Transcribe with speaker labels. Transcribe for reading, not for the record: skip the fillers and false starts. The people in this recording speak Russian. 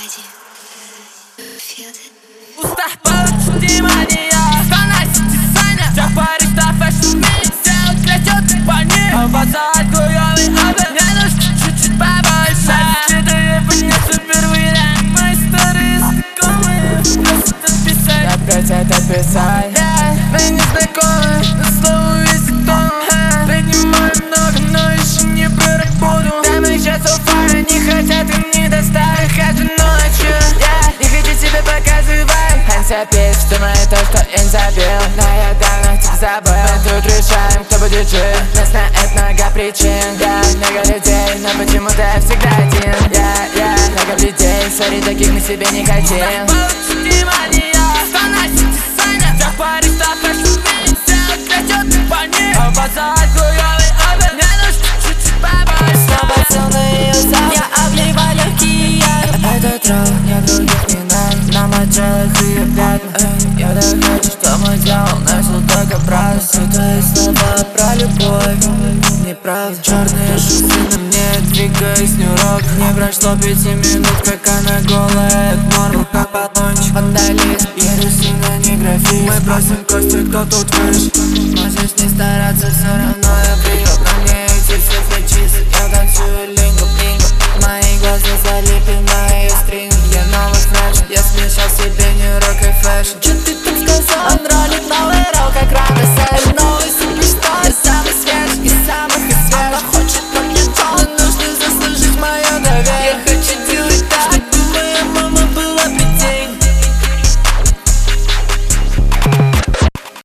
Speaker 1: Уста получит внимание, становись дизайнер. Всех баристов фэшн мир, все утрясет по ней. Обоссать хуёвый обед, мне нужно чуть-чуть побольше. Следуя по мне супер вариант. Мои старые знакомые просят отписать. Опять это писать. Мы не знакомы, но слово весит тон. Принимаю много, но еще не про работу. Там еще софары не хотят, им не до старых, хожу ночью. Не хочу себя показывать. Ханса пишет, что мы то, что им забил. Но я давно тебя забыл. Мы тут решаем, кто будет жить. Нас на это много причин. Много людей, но почему-то я всегда один. Много людей, сори, таких мы себе не хотим. Получит внимание, становись дизайнер. Всех баристов фэшн мир, все утрясет по ней. Обоссать хуёвый обед, мне нужно чуть-чуть побольше.
Speaker 2: Снова целый ее зал, я обливаю легкие. Этот рок, я других не надо. Нам отжалых ее пятна. Я так хочу, что мой дьявол начал только правду. Твои слова про любовь неправда. Черные шусы на мне, двигаясь не урок. Не прошло 5 минут, как она голая. Это норма, как батончик. Фаталист, еду сильно не графист. Мы просим кости, кто тут выше. Можешь не стараться, все равно я